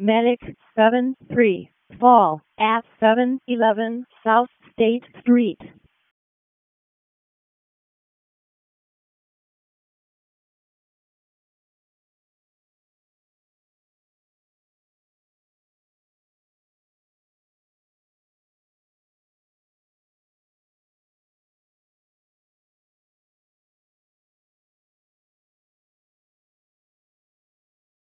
Medic 73, fall at 711 South State Street.